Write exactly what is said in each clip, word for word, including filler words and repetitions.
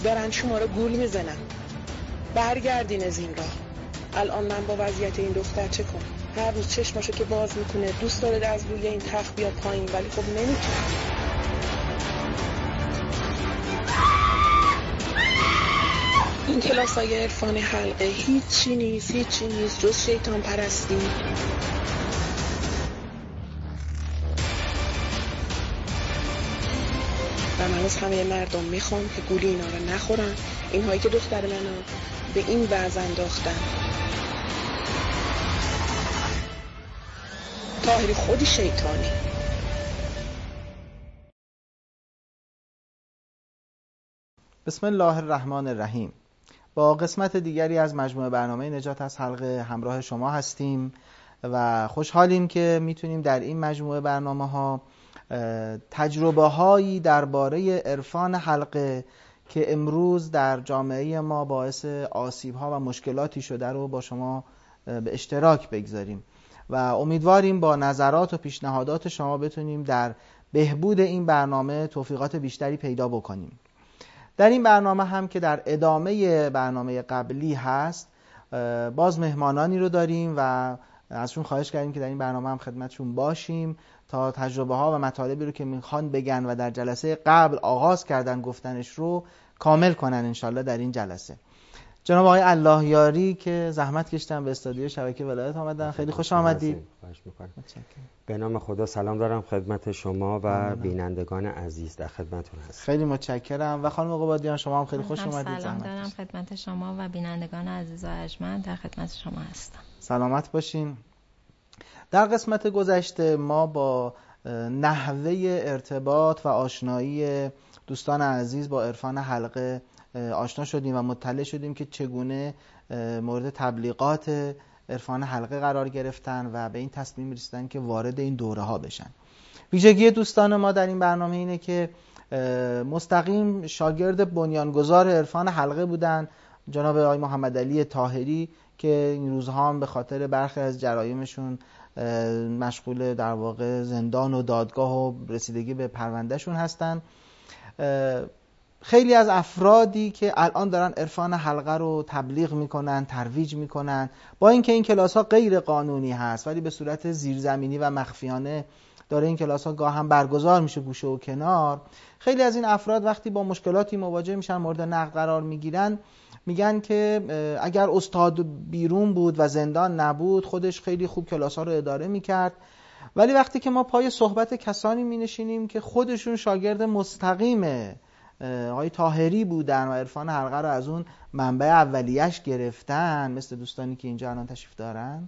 دارن شما رو گول میزنن. برگردین از این راه. الان من با وضعیت این دختر چه کنم؟ هر روز چشماشو که باز میکنه دوست داره از روی این تخت بیاد پایین، ولی خب نمیتونه. این کلاسای عرفان حلقه هیچی نیست، هیچی نیست جز شیطان پرستی. و من از همه مردم میخوام که گولی اینا رو نخورن، اینهایی که دختر منو به این وضع انداختن. طاهری خودی شیطانی. بسم الله الرحمن الرحیم. با قسمت دیگری از مجموعه برنامه نجات از حلقه همراه شما هستیم و خوشحالیم که میتونیم در این مجموعه برنامه ها تجربه هایی درباره عرفان حلقه که امروز در جامعه ما باعث آسیب ها و مشکلاتی شده رو با شما به اشتراک بگذاریم و امیدواریم با نظرات و پیشنهادات شما بتونیم در بهبود این برنامه توفیقات بیشتری پیدا بکنیم. در این برنامه هم که در ادامه برنامه قبلی هست باز مهمانانی رو داریم و ازشون خواهش کردیم که در این برنامه هم خدمتشون باشیم تا تجربه ها و مطالبی رو که میخوان بگن و در جلسه قبل آغاز کردن گفتنش رو کامل کنن انشالله در این جلسه. جناب آقای الله یاری که زحمت کشتن به استودیو شبکه ولایت آمدن، خیلی خوش آمدید. خواهش می‌کنم. به نام خدا سلام دارم خدمت شما و آمدن. بینندگان عزیز در خدمتتون هستم. خیلی متشکرم و خانم قبادیان شما هم خیلی خوش اومدید. سلام دارم خدمت شما و بینندگان عزیز و ارجمند در خدمت شما هستم. سلامت باشین. در قسمت گذشته ما با نحوه ارتباط و آشنایی دوستان عزیز با عرفان حلقه آشنا شدیم و مطلع شدیم که چگونه مورد تبلیغات عرفان حلقه قرار گرفتن و به این تصمیم رسیدن که وارد این دوره ها بشن. ویژگی دوستان ما در این برنامه اینه که مستقیم شاگرد بنیانگذار عرفان حلقه بودن، جناب آقای محمد علی طاهری که این روزها هم به خاطر برخی از جرایمشون مشغول در واقع زندان و دادگاه و رسیدگی به پروندهشون هستن. خیلی از افرادی که الان دارن عرفان حلقه رو تبلیغ میکنن، ترویج میکنن، با اینکه این کلاس ها غیر قانونی هست ولی به صورت زیرزمینی و مخفیانه داره این کلاس ها گاه هم برگزار میشه گوشه و کنار. خیلی از این افراد وقتی با مشکلاتی مواجه میشن مورد نقد قرار میگیرن میگن که اگر استاد بیرون بود و زندان نبود خودش خیلی خوب کلاس ها رو اداره میکرد. ولی وقتی که ما پای صحبت کسانی مینشینیم که خودشون شاگرد مستقیم آقای طاهری بودن و عرفان حلقه رو از اون منبع اولیش گرفتن، مثل دوستانی که اینجا الان تشریف دارن،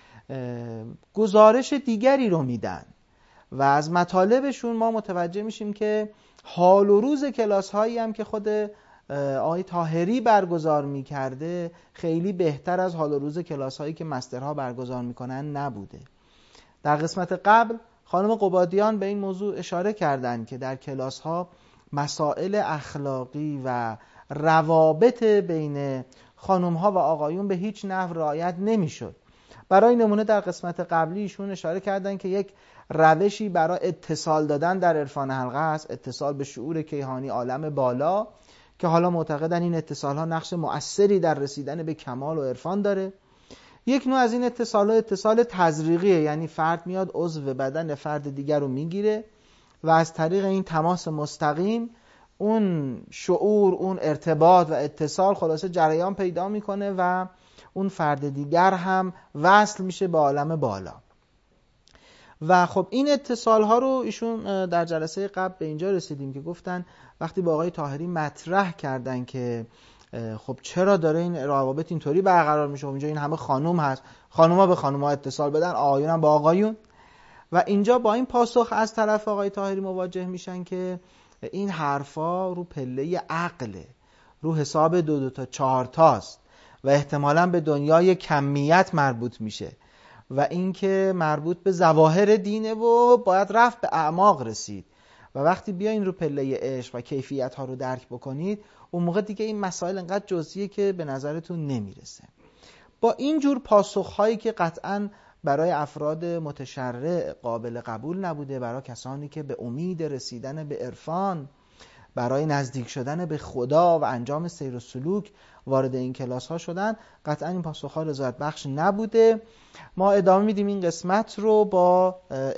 گزارش دیگری رو میدن و از مطالبشون ما متوجه میشیم که حال و روز کلاس هایی هم که خود آقای طاهری برگزار میکرده خیلی بهتر از حال و روز کلاس هایی که مسترها برگزار میکنن نبوده. در قسمت قبل خانم قبادیان به این موضوع اشاره کردن که در کلاس ها مسائل اخلاقی و روابط بین خانم ها و آقایون به هیچ نحو رعایت نمیشد. برای نمونه در قسمت قبلی ایشون اشاره کردن که یک روشی برای اتصال دادن در عرفان حلقه است، اتصال به شعور کیهانی عالم بالا، که حالا معتقدن این اتصال ها نقش مؤثری در رسیدن به کمال و عرفان داره. یک نوع از این اتصال ها اتصال تزریقیه، یعنی فرد میاد عضو بدن فرد دیگر رو میگیره و از طریق این تماس مستقیم اون شعور، اون ارتباط و اتصال خلاصه جریان پیدا میکنه و اون فرد دیگر هم وصل میشه به عالم بالا. و خب این اتصال ها رو ایشون در جلسه قبل به اینجا رسیدیم که گفتن وقتی با آقای طاهری مطرح کردن که خب چرا داره این روابط اینطوری برقرار میشه، اینجا این همه خانم هست، خانوما به خانوما اتصال بدن، آقایون هم با آقایون. و اینجا با این پاسخ از طرف آقای طاهری مواجه میشن که این حرفا رو پله عقله، رو حساب دو دو تا چهار تاست و احتمالاً به دنیای کمیت مربوط میشه و اینکه مربوط به ظواهر دینه و باید رفت به اعماق رسید. و وقتی بیاین رو پله عشق و کیفیت ها رو درک بکنید اون موقع دیگه این مسائل انقدر جزئیه که به نظرتون نمیرسه. با این جور پاسخ هایی که قطعاً برای افراد متشرع قابل قبول نبوده، برای کسانی که به امید رسیدن به عرفان برای نزدیک شدن به خدا و انجام سیر و سلوک وارد این کلاس ها شدن، قطعا این پاسخ ها رضایت بخش نبوده. ما ادامه میدیم این قسمت رو با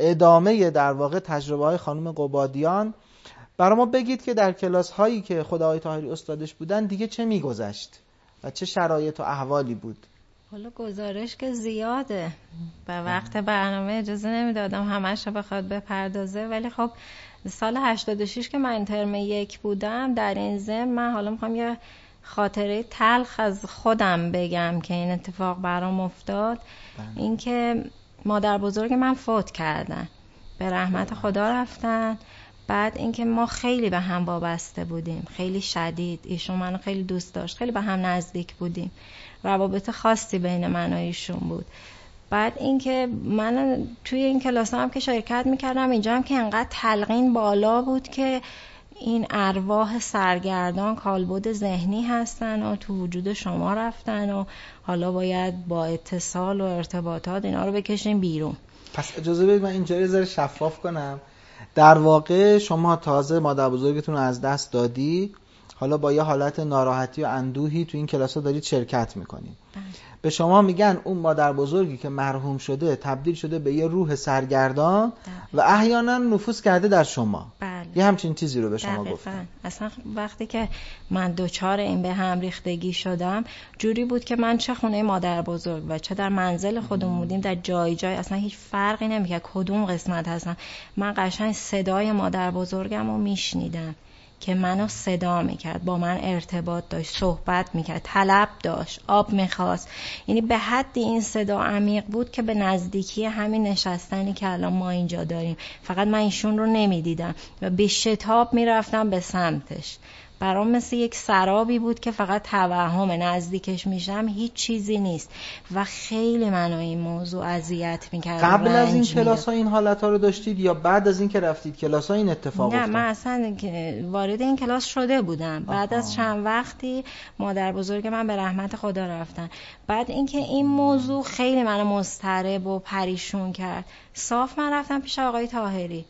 ادامه در واقع تجربه های خانم قبادیان. برای ما بگید که در کلاس هایی که خود آقای طاهری استادش بودن دیگه چه میگذشت و چه شرایط و احوالی بود؟ حالا گزارش که زیاده و وقت برنامه اجازه نمیدادم همش رو بخواد بپردازه، ولی خب سال هشتاد و شش که من ترم یک بودم، در این ضمن من حالا میخوام یه خاطره تلخ از خودم بگم که این اتفاق برام افتاد. اینکه مادر بزرگ من فوت کردن، به رحمت خدا رفتن. بعد اینکه ما خیلی به هم وابسته بودیم، خیلی شدید. ایشون منو خیلی دوست داشت، خیلی به هم نزدیک بودیم، روابط خاصی بین من و ایشون بود. بعد اینکه من توی این کلاس هم که شرکت میکردم، اینجا هم که انقدر تلقین بالا بود که این ارواح سرگردان کالبد ذهنی هستن و تو وجود شما رفتن و حالا باید با اتصال و ارتباطات اینا رو بکشیم بیرون. پس اجازه بدید من اینجا یه ذره شفاف کنم. در واقع شما تازه مادر بزرگتون رو از دست دادی، حالا با یه حالت ناراحتی و اندوهی تو این کلاس‌ها دارید شرکت میکنید. به شما میگن اون مادر بزرگی که مرحوم شده تبدیل شده به یه روح سرگردان و احیانا نفوذ کرده در شما. بله. یه همچین چیزی رو به شما گفتن. اصلا وقتی که من دوچار این به هم ریختگی شدم، جوری بود که من چه خونه مادر بزرگ و چه در منزل خودمون بودیم، در جای جای اصلا هیچ فرقی نمیکرد کدوم قسمت هستم، من قشنگ صدای مادر بزرگم رو میشنیدم که منو صدا میکرد، با من ارتباط داشت، صحبت میکرد، طلب داشت، آب میخواست. یعنی به حدی این صدا عمیق بود که به نزدیکی همین نشستنی که الان ما اینجا داریم، فقط من ایشون رو نمیدیدم و به شتاب میرفتم به سمتش. برام مثل یک سرابی بود که فقط توهم، نزدیکش میشم هیچ چیزی نیست و خیلی منو این موضوع اذیت میکرد. قبل از این کلاس ها این حالت ها رو داشتید یا بعد از این که رفتید کلاس ها این اتفاق افتاد؟ نه، من اصلا وارد این کلاس شده بودم. بعد آها. از چند وقتی مادر بزرگ من به رحمت خدا رفتن. بعد اینکه این موضوع خیلی منو مضطرب و پریشون کرد، صاف من رفتم پیش آقای طاهری،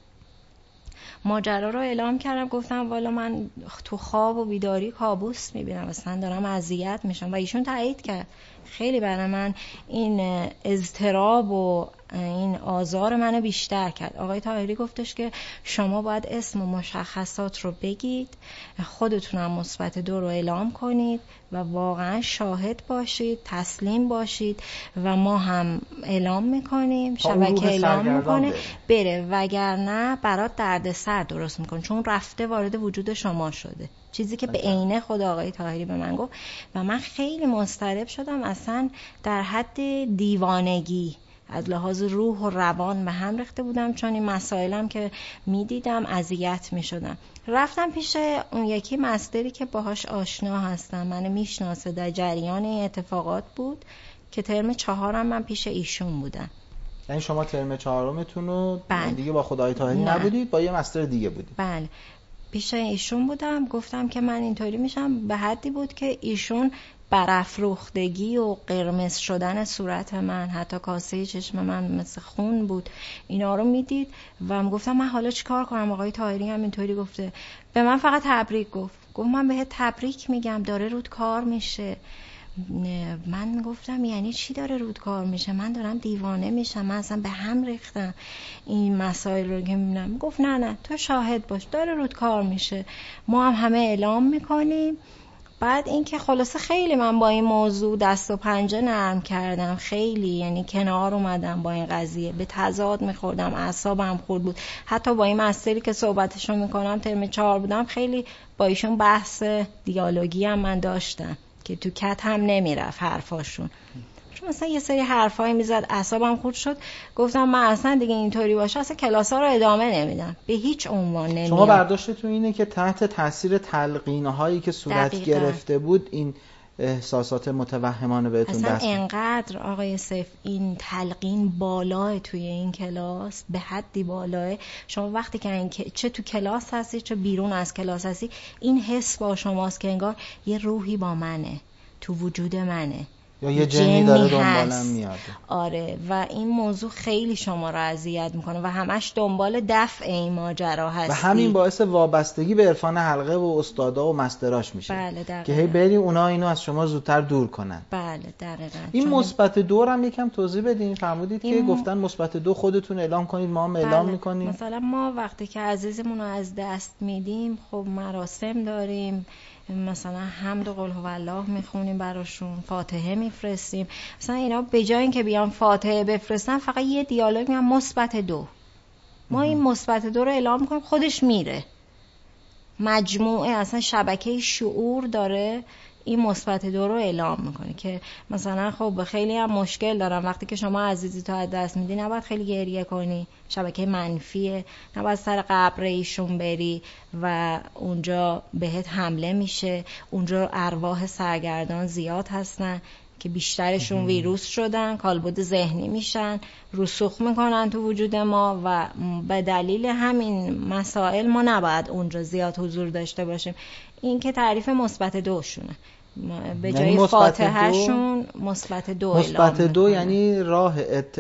ماجرا رو اعلام کردم، گفتم والا من تو خواب و بیداری کابوس میبینم، اصلا دارم اذیت میشم و ایشون تایید کرد. خیلی برای من این اضطراب و این آزار منو بیشتر کرد. آقای طاهری گفتش که شما باید اسم و مشخصات رو بگید، خودتونم مثبت دو رو اعلام کنید و واقعا شاهد باشید، تسلیم باشید و ما هم اعلام میکنیم، شبکه اعلام میکنه بره، وگرنه برات دردسر درست میکنه، چون رفته وارد وجود شما شده. چیزی که به عینه خود آقای طاهری به من گفت و من خیلی مضطرب شدم، اصلا در حد دیوانگی از لحاظ روح و روان به هم ریخته بودم، چون این مسائلم که میدیدم اذیت میشدم. رفتم پیش اون یکی مستری که باهاش آشنا هستم، منو میشناسه، در جریان این اتفاقات بود که ترم چهارم من پیش ایشون بودم. یعنی شما ترم چهارمتون رو دیگه با خدای طاهری نبودید، با یه مستر دیگه بودید؟ بله، پیش ایشون بودم. گفتم که من اینطوری میشم، به حدی بود که ایشون برافروختگی و قرمز شدن صورت من، حتی کاسه چشم من مثل خون بود، اینا رو میدید و گفتم من حالا چیکار کنم؟ آقای طاهری هم اینطوری گفته. به من فقط تبریک گفت. گفت من بهت تبریک میگم، داره رود کار میشه. من گفتم یعنی چی داره رود کار میشه؟ من دارم دیوانه میشم، من اصلا به هم ریختم این مسائل رو که میبینم. گفت نه نه تو شاهد باش، داره رود کار میشه، ما هم همه اعلام میکنیم. بعد اینکه خلاصه خیلی من با این موضوع دست و پنجه نرم کردم، خیلی یعنی کنار اومدم با این قضیه، به تضاد میخوردم، اعصابم خورد بود. حتی با این مستری که صحبتشو میکنم ترم چهار بودم، خیلی با ایشون بحث دیالوگی هم من داشتم که تو کت هم نمیرفت حرفاشون، چون مثلا یه سری حرفایی میزد، اعصابم خورد شد. گفتم من اصلا دیگه اینطوری باشه اصلا کلاس‌ها رو ادامه نمیدم، به هیچ عنوان نمیام. شما برداشتتون اینه که تحت تاثیر تلقین‌هایی که صورت دقیقا. گرفته بود این احساسات متوهمانه بهتون دست اصلا انقدر آقای سیف این تلقین بالاه توی این کلاس، به حدی بالاه. شما وقتی که این چه تو کلاس هستی چه بیرون از کلاس هستی، این حس با شماست که انگار یه روحی با منه، تو وجود منه یا یه جنی داره دنبالم هست. میاد. آره و این موضوع خیلی شما رو اذیت میکنه و همش دنبال دفع این ماجرا هستی و همین باعث وابستگی به عرفان حلقه و استادا و مستراش میشه. بله دقیقاً. که هی بری اونا اینو از شما زودتر دور کنن. بله دقیقاً. این مثبت دو رو هم یکم توضیح بدین. فرمودید که م... گفتن مثبت دو خودتون اعلام کنید، ما هم اعلام بله. میکنیم. مثلا ما وقتی که عزیزمون رو از دست میدیم خب مراسم داریم، مثلا حمد و قل هوالله میخونیم براشون، فاتحه میفرستیم. مثلا اینا به جای اینکه بیان فاتحه بفرستن فقط یه دیالوگ میگن مثبت دو. ما این مثبت دو رو اعلام میکنیم، خودش میره. مجموعه اصلا شبکه شعور داره این مثبت دو رو اعلام میکنه که مثلا خب خیلی هم مشکل دارم وقتی که شما عزیزی تو از دست میدی نباید خیلی گریه کنی، شبکه منفیه، نباید سر قبر ایشون بری و اونجا بهت حمله میشه. اونجا ارواح سرگردان زیاد هستن که بیشترشون ویروس شدن، کالبد ذهنی میشن، رسوخ میکنن تو وجود ما و به دلیل همین مسائل ما نباید اونجا زیاد حضور داشته باشیم. این که تعریف مثبت دوشونه، به جای یعنی فاتحهشون مثبت دو مثبت دو یعنی راه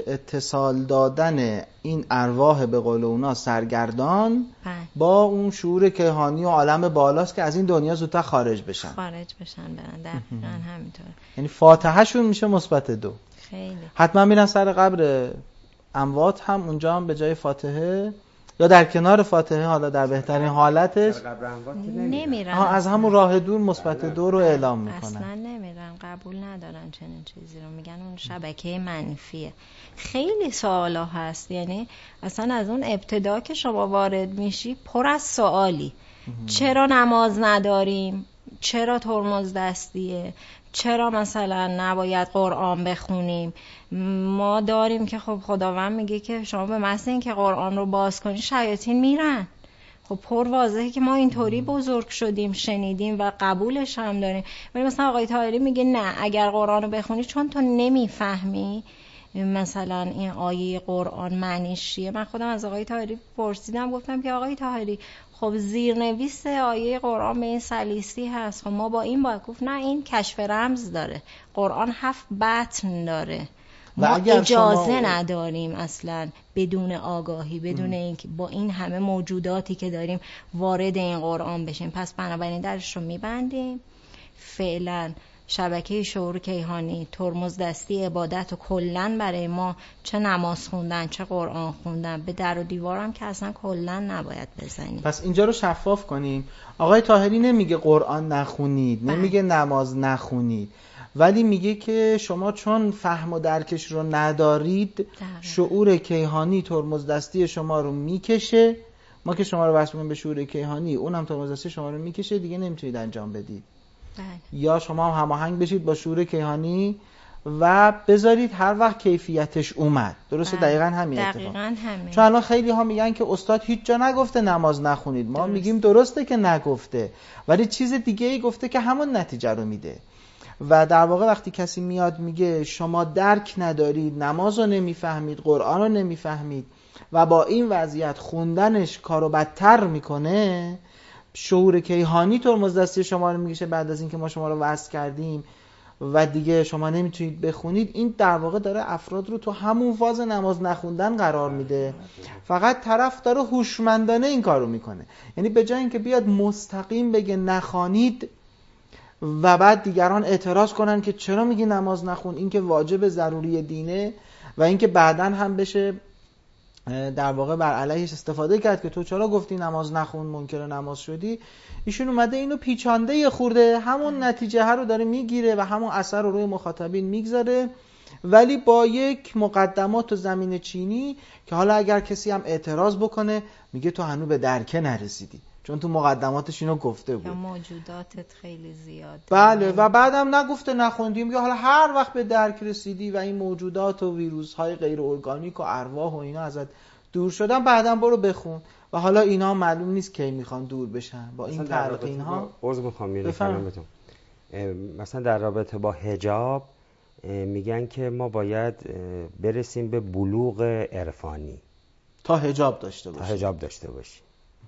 اتصال دادن این ارواح به قول اونا سرگردان بله. با اون شعور کیهانی و عالم بالاست که از این دنیا زودتر خارج بشن خارج بشن برن. دقیقاً همینطور. یعنی فاتحهشون میشه مثبت دو. خیلی حتما میرن سر قبر اموات هم اونجا هم به جای فاتحه یا در کنار فاتحه، حالا در بهترین حالتش نمیرن، از همون راه دور مثبت دو رو اعلام میکنن. اصلا نمیرن، قبول ندارن چنین چیزی رو، میگن اون شبکه منفیه. خیلی سوالا هست، یعنی اصلا از اون ابتدا که شما وارد میشی پر از سوالی. چرا نماز نداریم؟ چرا ترمز دستیه؟ چرا مثلا نباید قرآن بخونیم؟ ما داریم که خب خداوند میگه که شما به محض اینکه قرآن رو باز کنی شیاطین میرن. خب پر واضحه که ما اینطوری بزرگ شدیم، شنیدیم و قبولش هم داریم. ولی مثلا آقای طاهری میگه نه، اگر قرآن رو بخونی چون تو نمیفهمی مثلا این آیه قرآن معنیش چیه. من خودم از آقای طاهری پرسیدم، گفتم که آقای طاهری خب زیرنویس آیه قرآن به این سلیسی هست، خب ما با این باید گفت نه، این کشف رمز داره، قرآن هفت بطن داره، ما اجازه شما... نداریم اصلا بدون آگاهی، بدون اینکه با این همه موجوداتی که داریم وارد این قرآن بشیم. پس بنابراین درش رو میبندیم فعلا. شبکه شعور کیهانی ترمز دستی عبادت و کلن برای ما، چه نماز خوندن چه قرآن خوندن، به در و دیوارم که اصلا کلن نباید بزنیم. پس اینجا رو شفاف کنیم. آقای طاهری نمیگه قرآن نخونید، نمیگه نماز نخونید، ولی میگه که شما چون فهم و درکش رو ندارید داره. شعور کیهانی ترمز دستی شما رو میکشه. ما که شما رو وصل می‌کنیم به شعور کیهانی، اونم ترمز دستی شما رو میکشه، دیگه نمیتونید انجام بدید. بله. یا شما هم هماهنگ بشید با شعور کیهانی و بذارید هر وقت کیفیتش اومد. درسته؟ بله. دقیقاً همین اتفاق. دقیقاً همین. چون الان خیلی ها میگن که استاد هیچ جا نگفته نماز نخونید. ما درست. میگیم درسته که نگفته، ولی چیز دیگه ای گفته که همون نتیجه رو میده. و در واقع وقتی کسی میاد میگه شما درک ندارید، نماز رو نمیفهمید، قرآن رو نمیفهمید و با این وضعیت خوندنش کارو بدتر میکنه، شعور کیهانی ترمز دستی شما رو میکشه بعد از اینکه ما شما رو وصل کردیم و دیگه شما نمیتونید بخونید، این در واقع داره افراد رو تو همون فاز نماز نخوندن قرار میده. فقط طرف داره هوشمندانه این کارو میکنه. یعنی به جای اینکه بیاد مستقیم بگه نخوانید و بعد دیگران اعتراض کنن که چرا میگی نماز نخون، این که واجب ضروری دینه و این که بعدن هم بشه در واقع بر علیهش استفاده کرد که تو چرا گفتی نماز نخون منکر نماز شدی، ایشون اومده اینو پیچانده یه خورده همون نتیجه ها رو داره میگیره و همون اثر رو روی مخاطبین میگذاره، ولی با یک مقدمات و زمین چینی که حالا اگر کسی هم اعتراض بکنه میگه تو هنوز به درکه نرسیدی، چون تو مقدماتش اینو گفته بود. موجوداتت خیلی زیاده. بله و بعدم نگفته نخوندیم، میگه حالا هر وقت به درک رسیدی و این موجودات و ویروس های غیر ارگانیک و ارواح و اینا ازت دور شدن بعدم برو بخون و حالا اینا معلوم نیست کی میخوان دور بشن. با این تعلق اینها عذر میخوام یعنی کلامتون مثلا در رابطه با حجاب میگن که ما باید برسیم به بلوغ عرفانی تا حجاب داشته باشیم. تا حجاب داشته باشیم.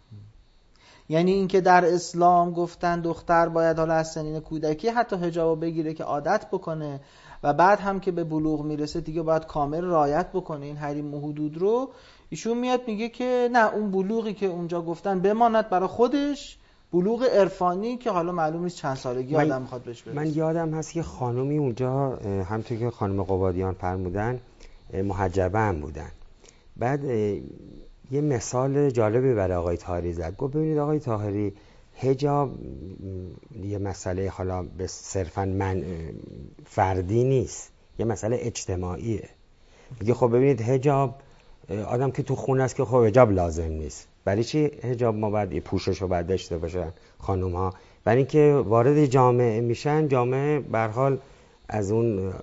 یعنی اینکه در اسلام گفتن دختر باید حالا از سنین کودکی حتی حجابو بگیره که عادت بکنه و بعد هم که به بلوغ میرسه دیگه باید کامل رعایت بکنه این حریم و حدود رو، ایشون میاد میگه که نه، اون بلوغی که اونجا گفتن بماند برای خودش، بلوغ عرفانی که حالا معلوم نیست چند سالگی من آدم میخواد بهش برسه. من یادم هست که خانومی اونجا همونطور که خانم قبادیان فرمودن محجبه هم بودن. بعد یه مثال جالبی برای آقای طاهری زد. گفت ببینید آقای طاهری، حجاب یه مسئله حالا به صرفاً من فردی نیست، یه مسئله اجتماعیه. میگه خب ببینید حجاب، آدم که تو خونه است که خب حجاب لازم نیست. برای چی حجاب ما باید پوشش رو باید داشته باشن خانوم ها؟ برای اینکه وارد جامعه میشن، جامعه به هر حال از اون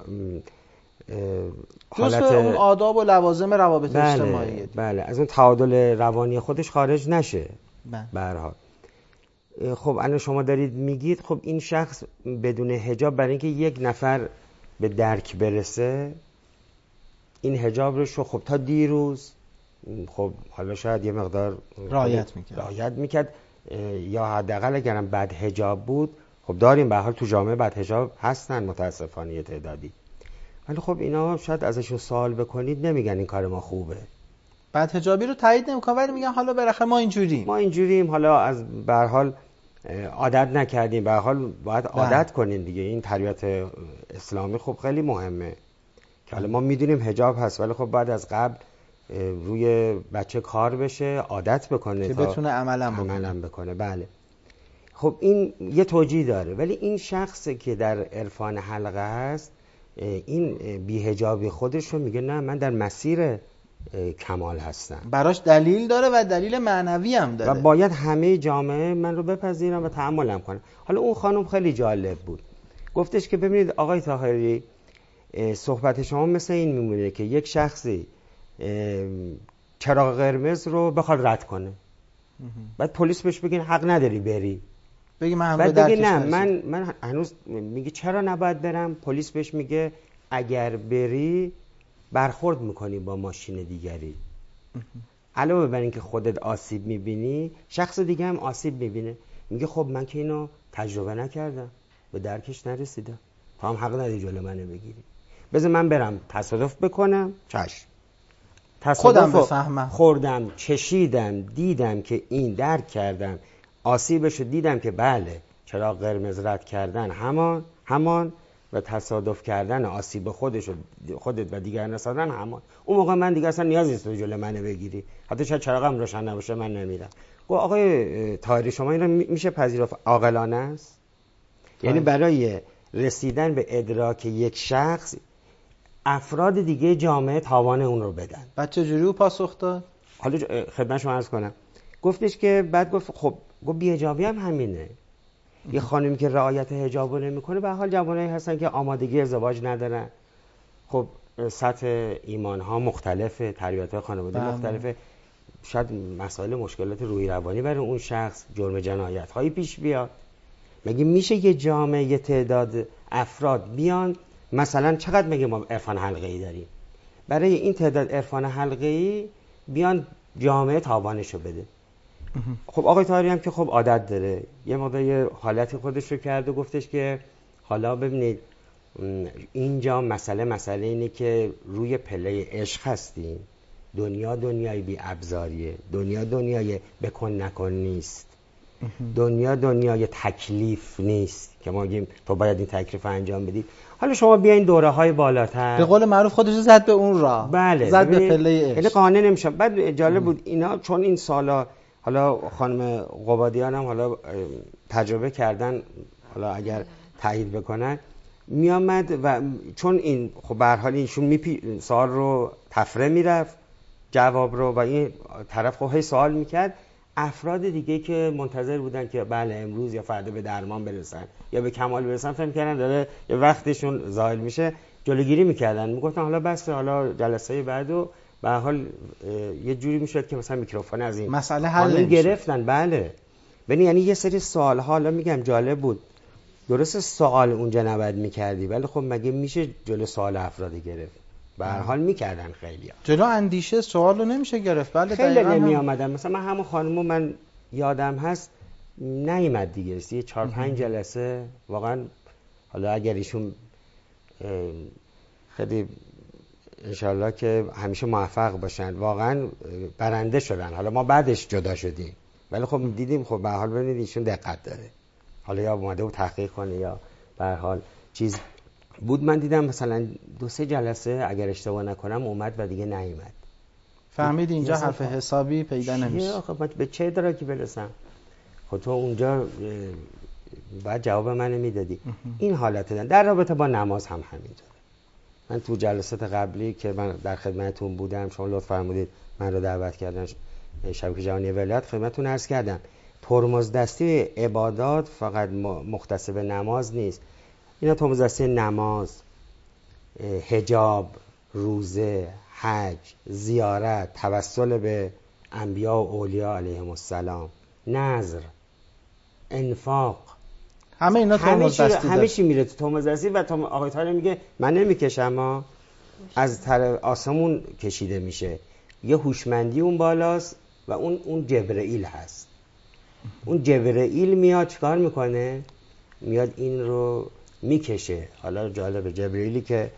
حالت اون آداب و لوازم روابط بله اجتماعی، بله از اون تعادل روانی خودش خارج نشه. بله. به هر حال خب الان شما دارید میگید خب این شخص بدون حجاب برای اینکه یک نفر به درک برسه این حجاب رو شو خب تا دیروز خب حالا شاید یه مقدار رعایت میکرد رعایت میکرد یا حداقل اگرم بد حجاب بود، خب داریم به هر حال تو جامعه بد حجاب هستن متاسفانه یه تعدادی، ولی خب اینا شاید ازشون سوال بکنید نمیگن این کار ما خوبه. بد حجابی رو تایید نمیکنن ولی میگن حالا بالاخره ما اینجوریم ما اینجوریم حالا از به هر حال عادت نکردیم، به هر حال باید عادت کنین دیگه. این تربیت اسلامی خب خیلی مهمه که حالا ما میدونیم حجاب هست ولی خب بعد از قبل روی بچه کار بشه، عادت بکنه که بتونه عملا بکنه. عملا بکنه. بله خب این یه توجیه داره، ولی این شخصی که در عرفان حلقه هست این بی‌حجابی خودش رو میگه نه من در مسیر کمال هستم، براش دلیل داره و دلیل معنوی هم داره و باید همه جامعه من رو بپذیرن و تحملم کنن. حالا اون خانم خیلی جالب بود، گفتش که ببینید آقای طاهری، صحبت شما مثل این میمونه که یک شخصی چراغ قرمز رو بخواد رد کنه، بعد پلیس بهش بگین حق نداری بری، بگی من هم بعد به بگی نه من من هنوز میگه چرا نباید برم، پلیس بهش میگه اگر بری برخورد میکنی با ماشین دیگری. علاوه بر اینکه خودت آسیب میبینی، شخص دیگه هم آسیب میبینه. میگه خب من که اینو تجربه نکردم، به درکش نرسیدم، تو هم حق نداری جلو منو بگیری، بذار من برم تصادف بکنم. چشم، خودم بفهمم، خوردم، چشیدم، دیدم که این درک کردم، آسیبشو دیدم که بله چراغ قرمز رد کردن همان همان و تصادف کردن آسیب خودش و خودت و دیگران رساندن همان. اون موقع من دیگه اصلا نیازی نیست تو جلو منو بگیری، حتی شاید چراغم روشن نباشه من نمیرم. گفت آقای طاهری شما این رو میشه پذیرفت عاقلانه است؟ یعنی برای رسیدن به ادراک یک شخص افراد دیگه جامعه تاوان اون رو بدن. بعد چجوری او پاسخ داد؟ حالا خدمت شما عرض کنم، گفتش که بعد گفت خب گفت بی‌حجابی هم همینه. یه خانمی که رعایت حجاب رو نمی‌کنه به حال جوانایی هستن که آمادگی ازدواج ندارن، خب سطح ایمان‌ها مختلفه، تربیت‌های خانواده مختلفه، شاید مسائل مشکلات روحی روانی برای اون شخص، جرم جنایت‌هایی پیش بیاد. مگه میشه یه جامعه یه تعداد افراد بیان مثلا چقدر مگه ما عرفان حلقه‌ای داریم، برای این تعداد عرفان حلقه‌ای بیان جامعه تاوانشو بده؟ خب آقای طاهری هم که خب عادت داره یه مقدار یه حالتی خودش رو کرد و گفتش که حالا ببینید اینجا مسئله مسئله اینه که روی پله عشق هستیم، دنیا دنیای بی ابزاریه، دنیا دنیای بکن نکن نیست، دنیا دنیای تکلیف نیست که ما گیم تو باید این تکلیف انجام بدی. حالا شما بیاین دوره های بالاتر، به قول معروف خودش زد به اون راه، بله زد به پله عشق، یعنی قانع نمیشه. بعد جالب بود اینا چون این سالا حالا خانم قبادیان هم حالا تجربه کردن، حالا اگر تایید بکنن میامد و چون این خب به هر حال ایشون میپی سوال رو تفره میرفت جواب رو و این طرف خب هی سوال میکرد، افراد دیگه که منتظر بودن که بله امروز یا فردا به درمان برسن یا به کمال برسن فهم کردن داره یه وقتشون زائل میشه، جلوگیری میکردن، میگفتن حالا بس حالا جلسه بعدو به هر حال یه جوری میشد که مثلا میکروفون از این مسئله حل گرفتن. بله ببین یعنی یه سری سوال ها، حالا میگم جالب بود، درست سوال اونجا نباید میکردی ولی خب مگه میشه جلو سوال افرادی گرفت؟ به هر حال میکردن خیلی‌ها جلو اندیشه سوال رو نمیشه گرفت. بله خیلی نمی آمدن. مثلا من همون خانمو من یادم هست نیامد دیگه، یه چهار پنج جلسه واقعا، حالا اگر ایشون خیلی انشالله که همیشه موفق باشن. واقعا برنده شدن. حالا ما بعدش جدا شدیم ولی خب دیدیم خب به هر حال ببینید ایشون دقت داره، حالا یا اومده بود تحقیق کنه یا به هر حال چیز بود. من دیدم مثلا دو سه جلسه اگر اشتباه نکنم اومد و دیگه نیومد. فهمید اینجا حرف حسابی پیدا نمیشه. آخه به چه درکی برسم؟ خب تو اونجا بعد جواب منو میدادی. این حالت دارن. در رابطه با نماز هم همینطوره. من تو جلسات قبلی که من در خدمتتون بودم، شما لطف فرمودید من رو دعوت کردن شبکه جهانی ولایت، خدمتتون عرض کردم ترمزدستی عبادات فقط مختص به نماز نیست. اینا ترمزدستی نماز، حجاب، روزه، حج، زیارت، توسل به انبیا و اولیاء علیهم السلام، نذر، انفاق، همه اینا ترمزدستی همه چی میره تو ترمزدستی. و آقای طاهری میگه من نمیکشم، اما از طرف آسمون کشیده میشه. یه هوشمندی اون بالاست و اون اون جبرئیل هست. اون جبرئیل میاد چیکار میکنه؟ میاد این رو میکشه. حالا جالبه جبرئیلی که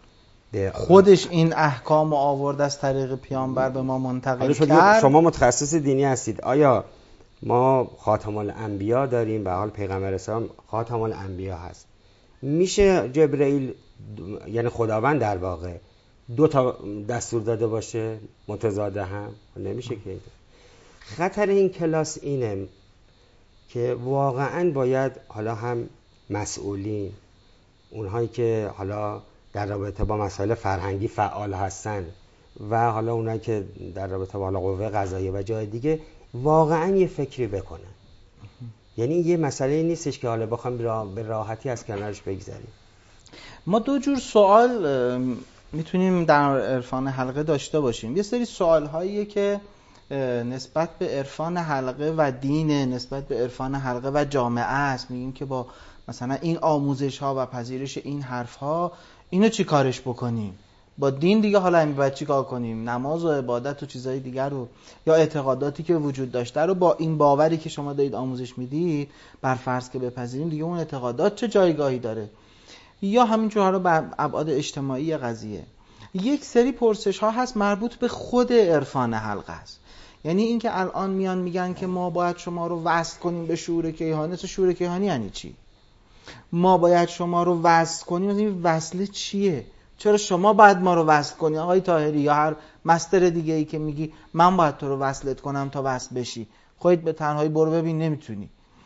خودش این احکام آورد از طریق پیامبر به ما منتقل کرد. شما متخصص دینی هستید، آیا ما خاتم الانبیا داریم؟ به حال پیغمبر اسلام خاتم الانبیا هست. میشه جبرئیل یعنی خداوند در واقع دو تا دستور داده باشه متضاد هم؟ نمیشه که. خطر این کلاس اینه که واقعا باید حالا هم مسئولین، اونهایی که حالا در رابطه با مسائل فرهنگی فعال هستن و حالا اونایی که در رابطه با قوه قضاییه و جای دیگه واقعا یه فکری بکنن. یعنی یه مسئله نیستش که حالا بخوام به راحتی از کنارش بگذاریم. ما دو جور سوال میتونیم در عرفان حلقه داشته باشیم. یه سری سوال هاییه که نسبت به عرفان حلقه و دین، نسبت به عرفان حلقه و جامعه است. میگیم که با مثلا این آموزش ها و پذیرش این حرف ها اینو چی کارش بکنیم؟ با دین دیگه حالا این باید چی کار کنیم؟ نماز و عبادت و چیزهای دیگر رو یا اعتقاداتی که وجود داشته رو با این باوری که شما دارید آموزش میدید بر فرض که بپذیریم، دیگه اون اعتقادات چه جایگاهی داره؟ یا همینجور حالا بر ابعاد اجتماعی قضیه. یک سری پرسش ها هست مربوط به خود عرفان حلقه است. یعنی اینکه الان میان میگن که ما باید شما رو وصل کنیم به شعور کیهانی. شعور کیهانی یعنی چی؟ ما باید شما رو وصل کنیم. این وصله چیه؟ چرا شما باید ما رو وصل کنی آقای طاهری یا هر مستر دیگه ای که میگی من باید تو رو وصلت کنم تا وصل بشی؟ خودت به تنهایی برو ببین نمیتونی.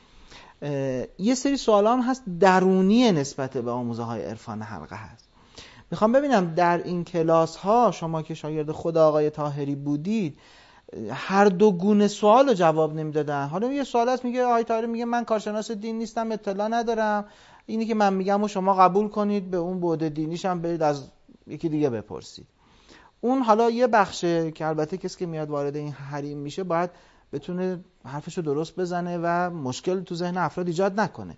یه سری سوال هم هست درونی نسبت به آموزه های عرفان حلقه هست. میخوام ببینم در این کلاس ها شما که شاگرد خود آقای طاهری بودید هر دو گونه سوال رو جواب نمیدادن. حالا یه سوال هست میگه آقای طاهری میگه من کارشناس دین نیستم، اطلاع ندارم، اینی که من میگم و شما قبول کنید، به اون بعد دینیش هم برید از یکی دیگه بپرسید. اون حالا یه بخشه که البته کسی که میاد وارد این حریم میشه باید بتونه حرفشو درست بزنه و مشکل تو ذهن افراد ایجاد نکنه.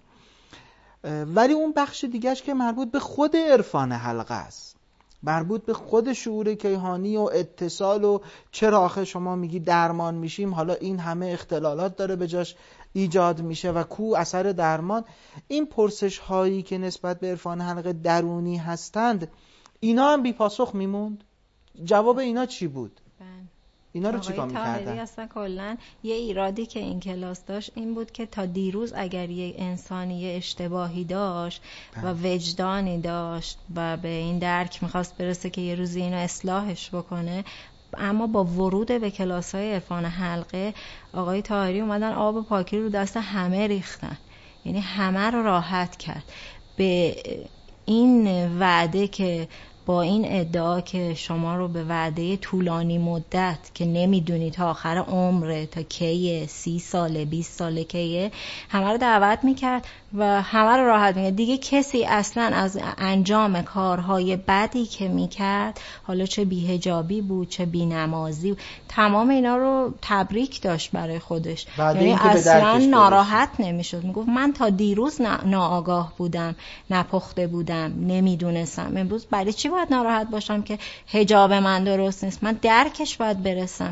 ولی اون بخش دیگهش که مربوط به خود عرفان حلقه است، مربوط به خود شعور کیهانی و اتصال و چرا آخه شما میگی درمان میشیم، حالا این همه اختلالات داره به جاش ایجاد میشه و کو اثر درمان. این پرسش هایی که نسبت به عرفان حلقه درونی هستند اینا هم بی پاسخ میموند. جواب اینا چی بود؟ اینا رو چیکار می‌کردن؟ آقای طاهری اصلا کلاً یه ایرادی که این کلاس داشت این بود که تا دیروز اگر یه انسانی یه اشتباهی داشت و وجدانی داشت و به این درک می‌خواست برسه که یه روزی اینو اصلاحش بکنه، اما با ورود به کلاس‌های عرفان حلقه آقای طاهری اومدن آب پاکی رو دست همه ریختن، یعنی همه رو راحت کرد به این وعده که با این ادعا که شما رو به وعده طولانی مدت که نمیدونی تا آخر عمره تا کیه، سی ساله بیست ساله کیه، همه رو دعوت میکرد و همه رو راحت میکرد. دیگه کسی اصلا از انجام کارهای بدی که میکرد، حالا چه بی‌حجابی بود چه بی‌نمازی بود، تمام اینا رو تبریک داشت برای خودش. یعنی اصلا ناراحت نمیشد، میگفت من تا دیروز ناآگاه بودم، نپخته بودم، نمیدونستم، امروز برای چی باید ناراحت باشم که حجاب من درست نیست؟ من درکش باید برسم.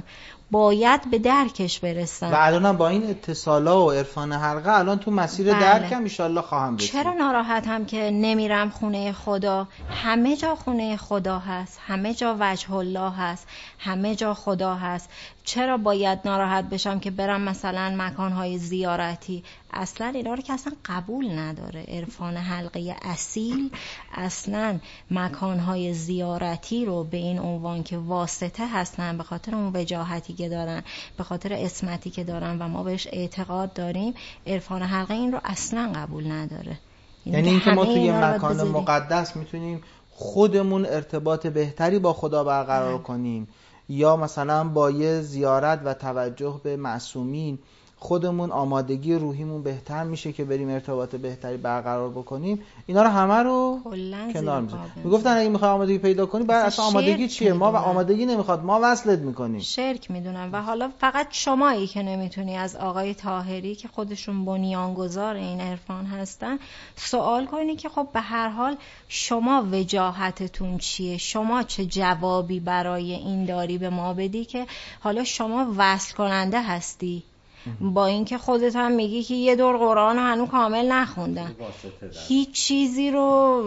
باید به درکش برسن. و الان با این اتصالا و عرفان حلقه الان تو مسیر بله. درکم ان شاءالله خواهم رسید. چرا ناراحتم که نمیرم خونه خدا؟ همه جا خونه خدا هست، همه جا وجه الله هست، همه جا خدا هست. چرا باید ناراحت بشم که برم مثلا مکانهای زیارتی؟ اصلا اینا رو که اصلا قبول نداره عرفان حلقه اصیل. اصلا مکانهای زیارتی رو به این عنوان که واسطه هستن، به خاطر اون وجاهتی که دارن، به خاطر اسمتی که دارن و ما بهش اعتقاد داریم، عرفان حلقه این رو اصلا قبول نداره. یعنی اینکه ما توی مکان مقدس میتونیم خودمون ارتباط بهتری با خدا برقرار کنیم، یا مثلا با یه زیارت و توجه به معصومین خودمون آمادگی روحیمون بهتر میشه که بریم ارتباط بهتری برقرار بکنیم. اینا رو همه رو کنار میذاریم. میگفتن اگه میخوای آمادگی پیدا کنی بعد اصلا آمادگی چیه؟ ما و آمادگی نمیخواد، ما وصلت میکنیم. شرک میدونم. و حالا فقط شمایی که نمیتونی از آقای طاهری که خودشون بنیانگذار این عرفان هستن سوال کنی که خب به هر حال شما وجاهتتون چیه؟ شما چه جوابی برای این داری به ما بدی که حالا شما وصل کننده هستی؟ با اینکه خودت هم میگی که یه دور قرآن رو هنوز کامل نخوندن، هیچ چیزی رو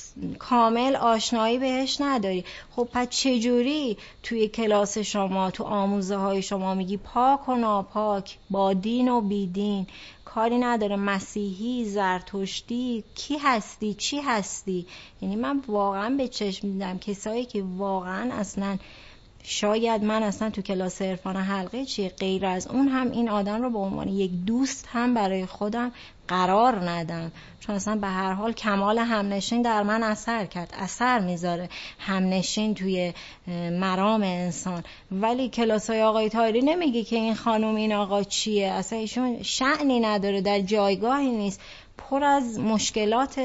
کامل آشنایی بهش نداری. خب پس چجوری توی کلاس شما، تو آموزه های شما میگی پاک و ناپاک، با دین و بی دین، کاری نداره مسیحی، زرتشتی، کی هستی، چی هستی؟ یعنی من واقعا به چشم دیدم کسایی که واقعا اصلا شاید من اصلا تو کلاس عرفان حلقه چیه غیر از اون هم این آدم رو به عنوان یک دوست هم برای خودم قرار ندم، چون اصلا به هر حال کمال همنشین در من اثر کرد، اثر میذاره همنشین توی مرام انسان. ولی کلاسای آقای طاهری نمیگه که این خانم این آقا چیه، اصلا ایشون شأنی نداره، در جایگاهی نیست، پر از مشکلات،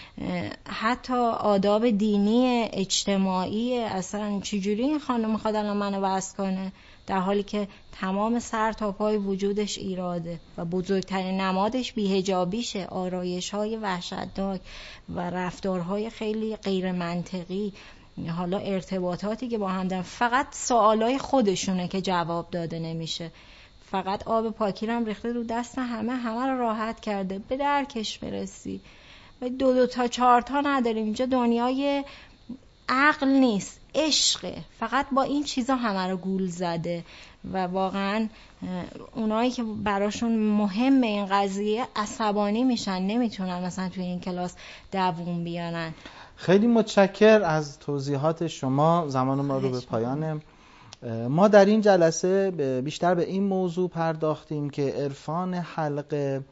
حتی آداب دینی اجتماعی. اصلا چجوری این خانم میخواد الان منو وصل کنه در حالی که تمام سر تا پای وجودش ایراده و بزرگترین نمادش بی‌حجابیشه، آرایش‌های وحشتناک و رفتارهای خیلی غیر منطقی، حالا ارتباطاتی که با هم دارن، فقط سوالای خودشونه که جواب داده نمیشه. فقط آب پاکی رو هم ریخته رو دست همه، همه رو راحت کرده. به درکش برسی. و دو دو تا چهار تا نداریم اینجا، دنیای عقل نیست، عشقه. فقط با این چیزا همه رو گول زده و واقعا اونایی که براشون مهمه این قضیه عصبانی میشن، نمیتونن مثلا توی این کلاس دووم بیانن. خیلی متشکر از توضیحات شما. زمان ما رو به پایانه. ما در این جلسه بیشتر به این موضوع پرداختیم که عرفان حلقه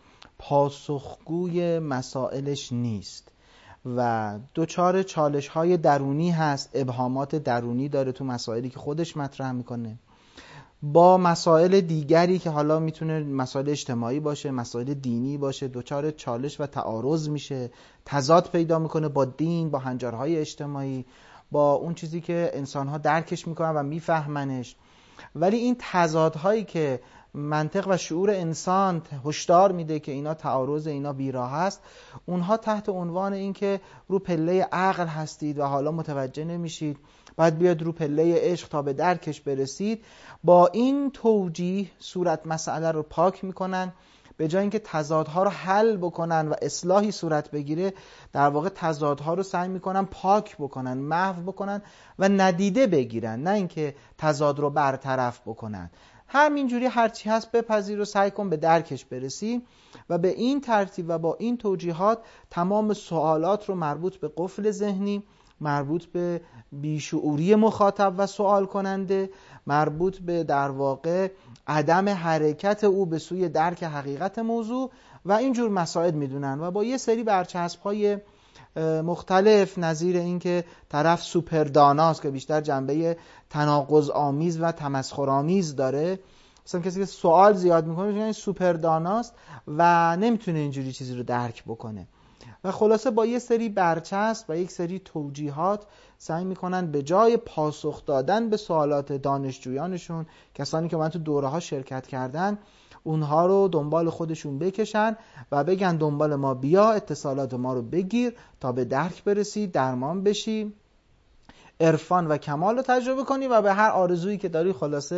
پاسخگوی مسائلش نیست و دوچار چالش های درونی هست، ابهامات درونی داره تو مسائلی که خودش مطرح میکنه، با مسائل دیگری که حالا میتونه مسائل اجتماعی باشه، مسائل دینی باشه، دوچار چالش و تعارض میشه، تضاد پیدا میکنه با دین، با هنجارهای اجتماعی، با اون چیزی که انسان‌ها درکش میکنن و میفهمنش. ولی این تضادهایی که منطق و شعور انسان هشدار میده که اینا تعارض، اینا بیراه است، اونها تحت عنوان این که رو پله عقل هستید و حالا متوجه نمیشید، باید بیاد رو پله عشق تا به درکش برسید، با این توجیه صورت مسئله رو پاک میکنن. به جای اینکه تضادها رو حل بکنن و اصلاحی صورت بگیره، در واقع تضادها رو سعی میکنن پاک بکنن، محو بکنن و ندیده بگیرن، نه اینکه تضاد رو برطرف بکنن. همینجوری هرچی هست بپذیر و سعی کن به درکش برسی. و به این ترتیب و با این توجیهات تمام سوالات رو مربوط به قفل ذهنی، مربوط به بیشعوری مخاطب و سوال کننده، مربوط به در واقع عدم حرکت او به سوی درک حقیقت موضوع و اینجور مسائل میدونن و با یه سری برچسب‌های مختلف نظیر این که طرف سوپر داناست که بیشتر جنبه تناقض آمیز و تمسخر آمیز داره، مثلا کسی که سوال زیاد میکنه میگن این سوپر داناست و نمیتونه اینجوری چیزی رو درک بکنه. و خلاصه با یه سری برچسب و یک سری توجیهات سعی میکنن به جای پاسخ دادن به سوالات دانشجویانشون، کسانی که من تو دوره ها شرکت کردن، اونها رو دنبال خودشون بکشن و بگن دنبال ما بیا، اتصالات ما رو بگیر تا به درک برسی، درمان بشی، عرفان و کمال رو تجربه کنی و به هر آرزویی که داری خلاصه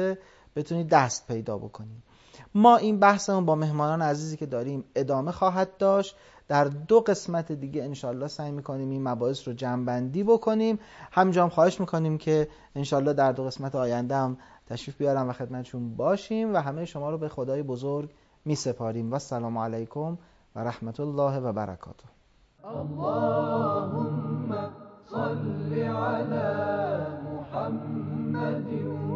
بتونید دست پیدا بکنید. ما این بحثمون با مهمانان عزیزی که داریم ادامه خواهد داشت. در دو قسمت دیگه انشالله سعی میکنیم این مباحث رو جمع‌بندی بکنیم. همینجا هم خواهش میکنیم که انشالله در دو قسمت آینده هم تشریف بیارم و خدمتشون باشیم و همه شما رو به خدای بزرگ میسپاریم و السلام علیکم و رحمت الله و برکاته. اللهم صل علی محمد